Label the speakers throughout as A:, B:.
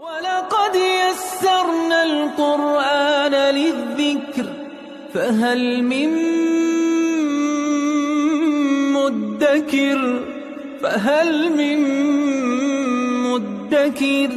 A: وَلَقَدْ يَسَّرْنَا الْقُرْآنَ لِلذِّكْرِ فَهَلْ مِن مُدَّكِرٍ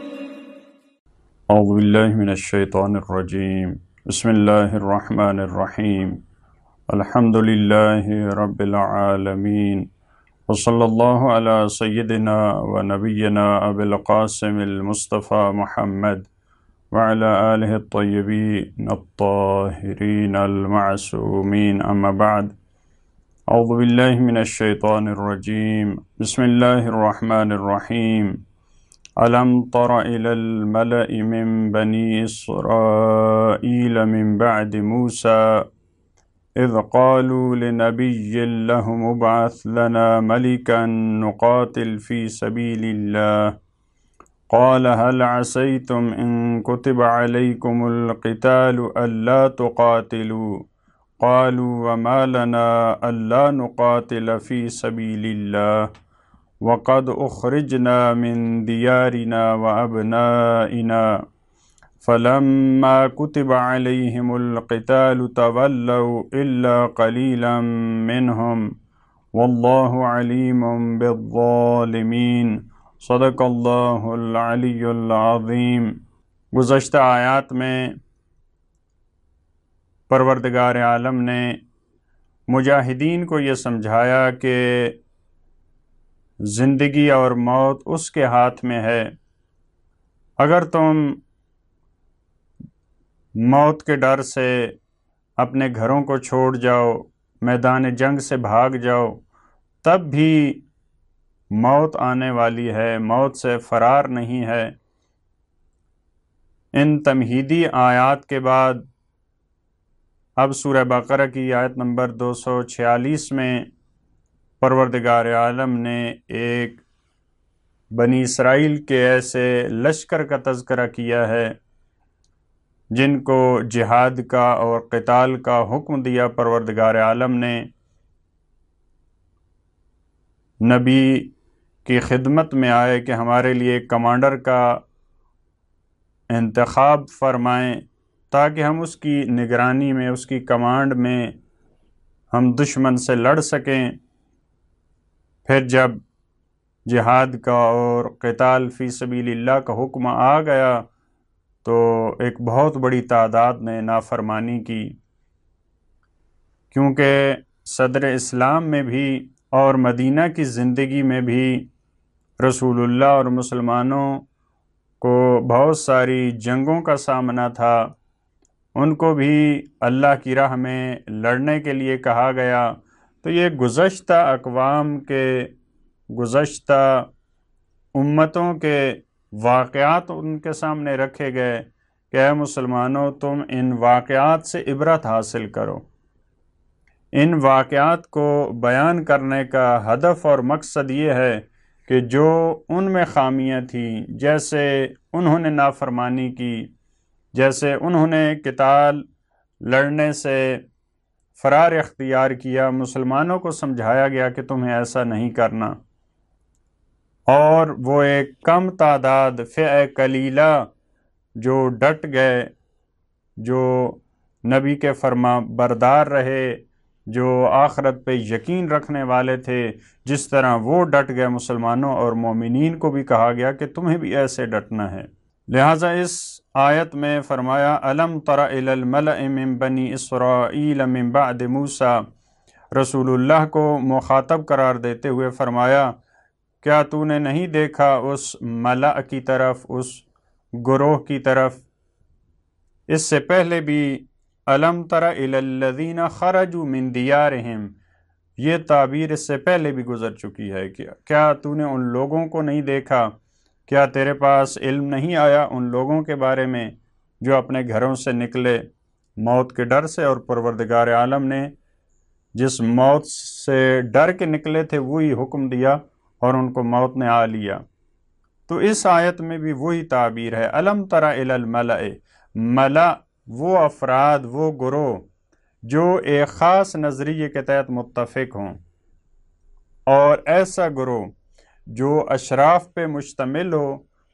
B: اعوذ باللہ من الشیطان الرجیم بسم اللہ الرحمن الرحیم الحمد للہ رب العالمین وصلی اللہ علی سیدنا و نبینا ابی القاسم المصطفى محمد وعلى آلہ الطیبین الطاہرین المعصومین اما بعد اعوذ باللہ من الشیطان الرجیم بسم اللہ الرحمن الرحیم أَلَمْ تَرَ إِلَى الْمَلَإِ مِنْ بَنِي إِسْرَائِيلَ مِنْ بَعْدِ مُوسَى إِذْ قَالُوا لِنَبِيٍّ لَهُمُ ابْعَثْ لَنَا مَلِكًا نُقَاتِلْ فِي سَبِيلِ اللَّهِ قَالَ هَلْ عَسَيْتُمْ إِن كُتِبَ عَلَيْكُمُ الْقِتَالُ أَلَّا تُقَاتِلُوا قَالُوا وَمَا لَنَا أَلَّا نُقَاتِلَ فِي سَبِيلِ اللَّهِ وَقَدْ أُخْرِجْنَا مِنْ دِيَارِنَا وَأَبْنَائِنَا فَلَمَّا كُتِبَ عَلَيْهِمُ الْقِتَالُ تَوَلَّوْا إِلَّا قَلِيلًا مِّنْهُمْ وَاللَّهُ عَلِيمٌ بِالظَّالِمِينَ صدق اللہ العلی العظیم۔ گزشتہ آیات میں پروردگار عالم نے مجاہدین کو یہ سمجھایا کہ زندگی اور موت اس کے ہاتھ میں ہے۔ اگر تم موت کے ڈر سے اپنے گھروں کو چھوڑ جاؤ، میدان جنگ سے بھاگ جاؤ، تب بھی موت آنے والی ہے، موت سے فرار نہیں ہے۔ ان تمہیدی آیات کے بعد اب سورہ بقرہ کی آیت نمبر 246 میں پروردگار عالم نے ایک بنی اسرائیل کے ایسے لشکر کا تذکرہ کیا ہے جن کو جہاد کا اور قتال کا حکم دیا پروردگار عالم نے، نبی کی خدمت میں آئے کہ ہمارے لیے کمانڈر کا انتخاب فرمائیں تاکہ ہم اس کی نگرانی میں، اس کی کمانڈ میں ہم دشمن سے لڑ سکیں۔ پھر جب جہاد کا اور قتال فی سبیل اللہ کا حکم آ گیا تو ایک بہت بڑی تعداد نے نافرمانی کی، کیونکہ صدر اسلام میں بھی اور مدینہ کی زندگی میں بھی رسول اللہ اور مسلمانوں کو بہت ساری جنگوں کا سامنا تھا، ان کو بھی اللہ کی راہ میں لڑنے کے لیے کہا گیا۔ تو یہ گزشتہ اقوام کے، گزشتہ امتوں کے واقعات ان کے سامنے رکھے گئے کہ اے مسلمانوں، تم ان واقعات سے عبرت حاصل کرو۔ ان واقعات کو بیان کرنے کا ہدف اور مقصد یہ ہے کہ جو ان میں خامیاں تھیں، جیسے انہوں نے نافرمانی کی، جیسے انہوں نے قتال لڑنے سے فرار اختیار کیا، مسلمانوں کو سمجھایا گیا کہ تمہیں ایسا نہیں کرنا، اور وہ ایک کم تعداد فئہ قلیلہ جو ڈٹ گئے، جو نبی کے فرما بردار رہے، جو آخرت پہ یقین رکھنے والے تھے، جس طرح وہ ڈٹ گئے، مسلمانوں اور مومنین کو بھی کہا گیا کہ تمہیں بھی ایسے ڈٹنا ہے۔ لہٰذا اس آیت میں فرمایا أَلَمْ تَرَ إِلَى الْمَلَإِ مِنْ بَنِي إِسْرَائِيلَ مِنْ بَعْدِ مُوسَى، رسول اللہ کو مخاطب قرار دیتے ہوئے فرمایا کیا تو نے نہیں دیکھا اس ملأ کی طرف، اس گروہ کی طرف؟ اس سے پہلے بھی أَلَمْ تَرَ إِلَى الَّذِينَ خَرَجُوا مِنْ دِيَارِهِمْ، یہ تعبیر اس سے پہلے بھی گزر چکی ہے کہ کیا تو نے ان لوگوں کو نہیں دیکھا، کیا تیرے پاس علم نہیں آیا ان لوگوں کے بارے میں جو اپنے گھروں سے نکلے موت کے ڈر سے، اور پروردگار عالم نے جس موت سے ڈر کے نکلے تھے وہی حکم دیا اور ان کو موت نے آ لیا۔ تو اس آیت میں بھی وہی تعبیر ہے، أَلَمْ تَرَ إِلَى الْمَلَإِ، ملا وہ افراد، وہ گروہ جو ایک خاص نظریے کے تحت متفق ہوں، اور ایسا گروہ جو اشراف پہ مشتمل ہو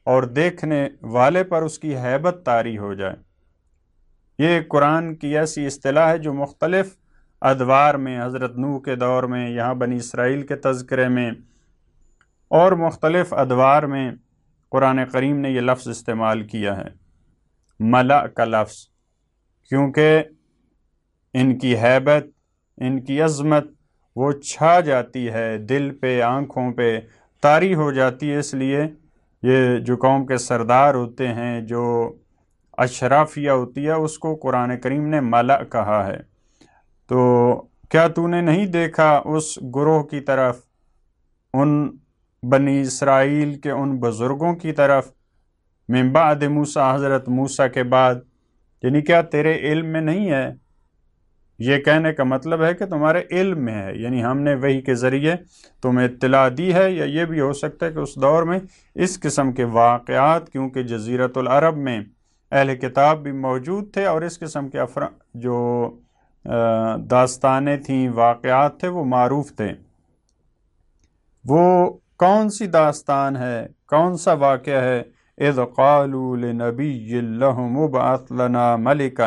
B: اور دیکھنے والے پر اس کی ہیبت طاری ہو جائے۔ یہ قرآن کی ایسی اصطلاح ہے جو مختلف ادوار میں، حضرت نوح کے دور میں، یہاں بنی اسرائیل کے تذکرے میں اور مختلف ادوار میں قرآن کریم نے یہ لفظ استعمال کیا ہے، ملأ کا لفظ، کیونکہ ان کی ہیبت، ان کی عظمت وہ چھا جاتی ہے دل پہ، آنکھوں پہ طاری ہو جاتی ہے۔ اس لیے یہ جو قوم کے سردار ہوتے ہیں، جو اشرافیہ ہوتی ہے، اس کو قرآن کریم نے ملأ کہا ہے۔ تو کیا تو نے نہیں دیکھا اس گروہ کی طرف، ان بنی اسرائیل کے ان بزرگوں کی طرف، من بعد موسیٰ، حضرت موسیٰ کے بعد، یعنی کیا تیرے علم میں نہیں ہے؟ یہ کہنے کا مطلب ہے کہ تمہارے علم میں ہے، یعنی ہم نے وحی کے ذریعے تمہیں اطلاع دی ہے، یا یہ بھی ہو سکتا ہے کہ اس دور میں اس قسم کے واقعات، کیونکہ جزیرۃ العرب میں اہل کتاب بھی موجود تھے اور اس قسم کے جو داستانیں تھیں، واقعات تھے، وہ معروف تھے۔ وہ کون سی داستان ہے، کون سا واقعہ ہے؟ اذ قالوا لنبی لہم ابعث لنا ملکا،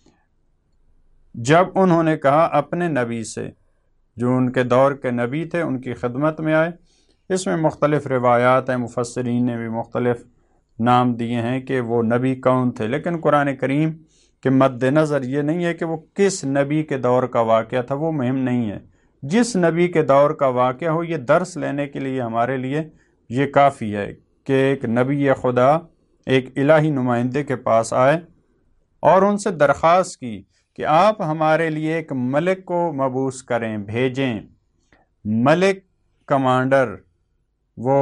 B: جب انہوں نے کہا اپنے نبی سے، جو ان کے دور کے نبی تھے، ان کی خدمت میں آئے۔ اس میں مختلف روایات ہیں، مفسرین نے بھی مختلف نام دیے ہیں کہ وہ نبی کون تھے، لیکن قرآن کریم کے مد نظر یہ نہیں ہے کہ وہ کس نبی کے دور کا واقعہ تھا، وہ مہم نہیں ہے۔ جس نبی کے دور کا واقعہ ہو، یہ درس لینے کے لیے ہمارے لیے یہ کافی ہے کہ ایک نبی خدا ایک الہی نمائندے کے پاس آئے اور ان سے درخواست کی کہ آپ ہمارے لیے ایک ملک کو مبعوث کریں، بھیجیں۔ ملک، کمانڈر، وہ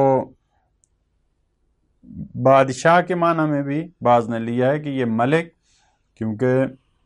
B: بادشاہ کے معنی میں بھی بعض نے لیا ہے کہ یہ ملک، کیونکہ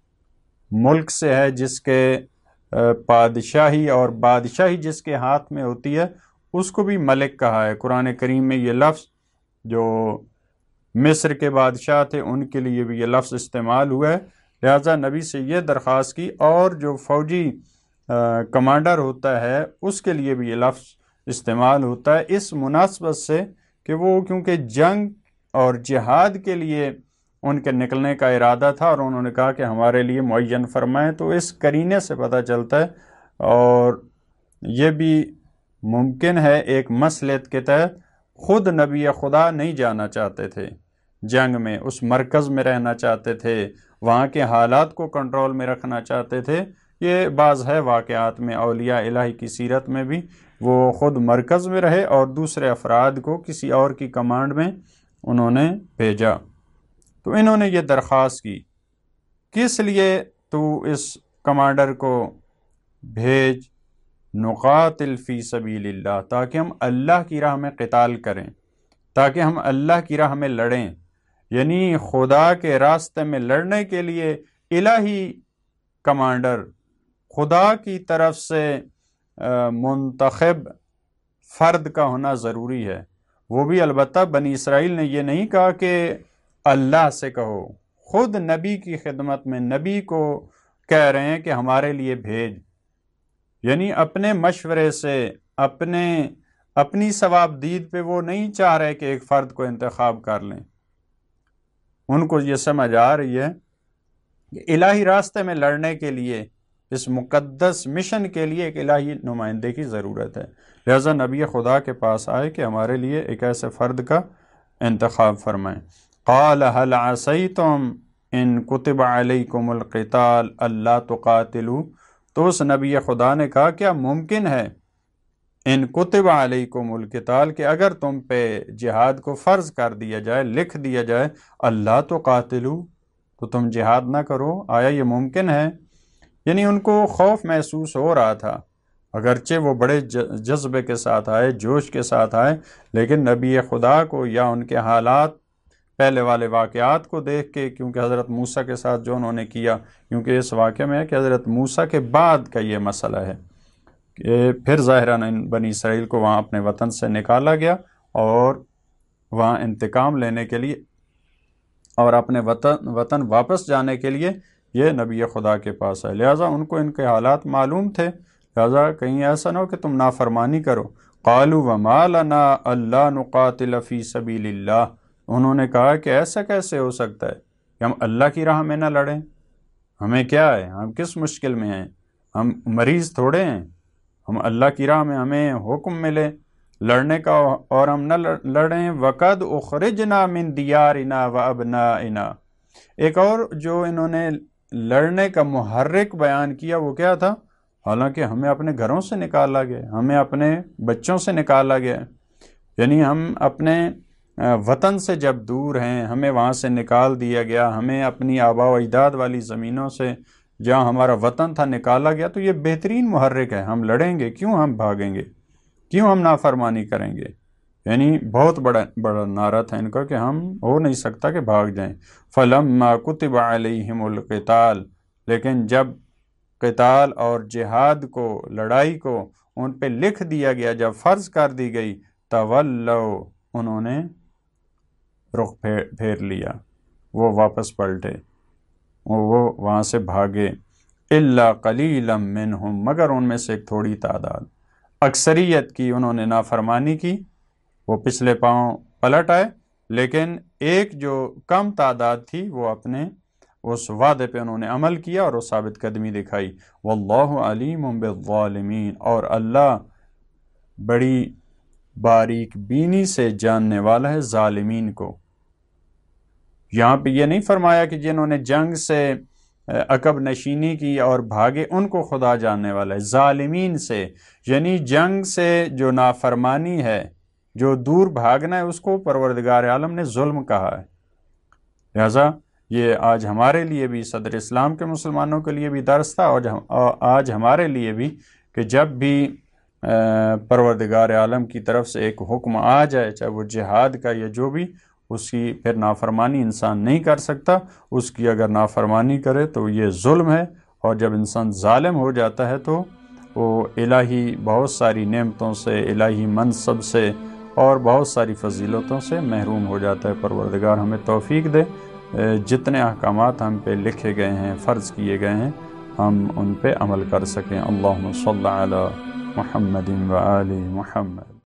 B: ملک سے ہے جس کے بادشاہی، اور بادشاہی جس کے ہاتھ میں ہوتی ہے اس کو بھی ملک کہا ہے۔ قرآن کریم میں یہ لفظ، جو مصر کے بادشاہ تھے ان کے لیے بھی یہ لفظ استعمال ہوا ہے، لہٰذا نبی سے یہ درخواست کی، اور جو فوجی کمانڈر ہوتا ہے اس کے لیے بھی یہ لفظ استعمال ہوتا ہے، اس مناسبت سے کہ وہ کیونکہ جنگ اور جہاد کے لیے ان کے نکلنے کا ارادہ تھا، اور انہوں نے کہا کہ ہمارے لیے معین فرمائیں، تو اس قرینے سے پتہ چلتا ہے۔ اور یہ بھی ممکن ہے ایک مصلحت کے تحت خود نبی خدا نہیں جانا چاہتے تھے جنگ میں، اس مرکز میں رہنا چاہتے تھے، وہاں کے حالات کو کنٹرول میں رکھنا چاہتے تھے۔ یہ بعض ہے واقعات میں، اولیاء الہی کی سیرت میں بھی وہ خود مرکز میں رہے اور دوسرے افراد کو کسی اور کی کمانڈ میں انہوں نے بھیجا۔ تو انہوں نے یہ درخواست کی، کس لیے تو اس کمانڈر کو بھیج؟ نقاتل فی سبیل اللہ، تاکہ ہم اللہ کی راہ میں قتال کریں، تاکہ ہم اللہ کی راہ میں لڑیں، یعنی خدا کے راستے میں لڑنے کے لیے الہی کمانڈر، خدا کی طرف سے منتخب فرد کا ہونا ضروری ہے۔ وہ بھی البتہ بنی اسرائیل نے یہ نہیں کہا کہ اللہ سے کہو، خود نبی کی خدمت میں نبی کو کہہ رہے ہیں کہ ہمارے لیے بھیج، یعنی اپنے مشورے سے، اپنی ثواب دید پہ وہ نہیں چاہ رہے کہ ایک فرد کو انتخاب کر لیں۔ ان کو یہ سمجھ آ رہی ہے کہ الہی راستے میں لڑنے کے لیے، اس مقدس مشن کے لیے ایک الہی نمائندے کی ضرورت ہے، لہذا نبی خدا کے پاس آئے کہ ہمارے لیے ایک ایسے فرد کا انتخاب فرمائیں۔ قال هل عصیتم ان کتب علیکم القتال الا تقاتلوا، تو اس نبی خدا نے کہا کیا ممکن ہے ان کتب علیکم القتال، کہ اگر تم پہ جہاد کو فرض کر دیا جائے، لکھ دیا جائے، اللہ تقاتلوا، تو تم جہاد نہ کرو؟ آیا یہ ممکن ہے؟ یعنی ان کو خوف محسوس ہو رہا تھا، اگرچہ وہ بڑے جذبے کے ساتھ آئے، جوش کے ساتھ آئے، لیکن نبی خدا کو یا ان کے حالات، پہلے والے واقعات کو دیکھ کے، کیونکہ حضرت موسیٰ کے ساتھ جو انہوں نے کیا، کیونکہ اس واقعے میں ہے کہ حضرت موسیٰ کے بعد کا یہ مسئلہ ہے کہ پھر ظاہراً بنی اسرائیل کو وہاں اپنے وطن سے نکالا گیا اور وہاں انتقام لینے کے لیے اور اپنے وطن واپس جانے کے لیے یہ نبی خدا کے پاس ہے، لہٰذا ان کو ان کے حالات معلوم تھے، لہٰذا کہیں ایسا نہ ہو کہ تم نافرمانی کرو۔ قالوا وما لنا الا نقاتل فی سبیل اللہ، انہوں نے کہا کہ ایسا کیسے ہو سکتا ہے کہ ہم اللہ کی راہ میں نہ لڑیں؟ ہمیں کیا ہے، ہم کس مشکل میں ہیں، ہم مریض تھوڑے ہیں، ہم اللہ کی راہ میں ہمیں حکم ملے لڑنے کا اور ہم نہ لڑیں۔ وَقَدْ أُخْرِجْنَا مِنْ دِيَارِنَا وَأَبْنَائِنَا۔ ایک اور جو انہوں نے لڑنے کا محرک بیان کیا وہ کیا تھا؟ حالانکہ ہمیں اپنے گھروں سے نکالا گیا، ہمیں اپنے بچوں سے نکالا گیا، یعنی ہم اپنے وطن سے جب دور ہیں، ہمیں وہاں سے نکال دیا گیا، ہمیں اپنی آباء و اجداد والی زمینوں سے جہاں ہمارا وطن تھا نکالا گیا، تو یہ بہترین محرک ہے۔ ہم لڑیں گے کیوں، ہم بھاگیں گے کیوں، ہم نافرمانی کریں گے؟ یعنی بہت بڑا نعرہ تھا ان کا کہ ہم ہو نہیں سکتا کہ بھاگ جائیں۔ فَلَمَّا كُتِبَ عَلَيْهِمُ الْقِتَالُ، لیکن جب قتال اور جہاد کو، لڑائی کو ان پہ لکھ دیا گیا، جب فرض کر دی گئی، تَوَلَّوْا، انہوں نے رخ پھیر لیا، وہ واپس پلٹے، وہ وہاں سے بھاگے۔ إِلَّا قَلِيلًا مِّنْهُمْ، مگر ان میں سے ایک تھوڑی تعداد، اکثریت کی انہوں نے نافرمانی کی، وہ پچھلے پاؤں پلٹ آئے، لیکن ایک جو کم تعداد تھی وہ اپنے اس وعدے پہ انہوں نے عمل کیا اور وہ ثابت قدمی دکھائی۔ واللہ علیم بالظالمین، اور اللہ بڑی باریک بینی سے جاننے والا ہے ظالمین کو۔ یہاں پہ یہ نہیں فرمایا کہ جنہوں نے جنگ سے عقب نشینی کی اور بھاگے ان کو خدا جاننے والا ہے، ظالمین سے، یعنی جنگ سے جو نافرمانی ہے، جو دور بھاگنا ہے، اس کو پروردگار عالم نے ظلم کہا ہے۔ لہذا یہ آج ہمارے لیے بھی، صدر اسلام کے مسلمانوں کے لیے بھی درس تھا، اور آج ہمارے لیے بھی، کہ جب بھی پروردگار عالم کی طرف سے ایک حکم آ جائے، چاہے وہ جہاد کا یا جو بھی، اس کی پھر نافرمانی انسان نہیں کر سکتا۔ اس کی اگر نافرمانی کرے تو یہ ظلم ہے، اور جب انسان ظالم ہو جاتا ہے تو وہ الہی بہت ساری نعمتوں سے، الہی منصب سے اور بہت ساری فضیلتوں سے محروم ہو جاتا ہے۔ پروردگار ہمیں توفیق دے جتنے احکامات ہم پہ لکھے گئے ہیں، فرض کیے گئے ہیں، ہم ان پہ عمل کر سکیں۔ اللہم صلی علی محمد و آل محمد۔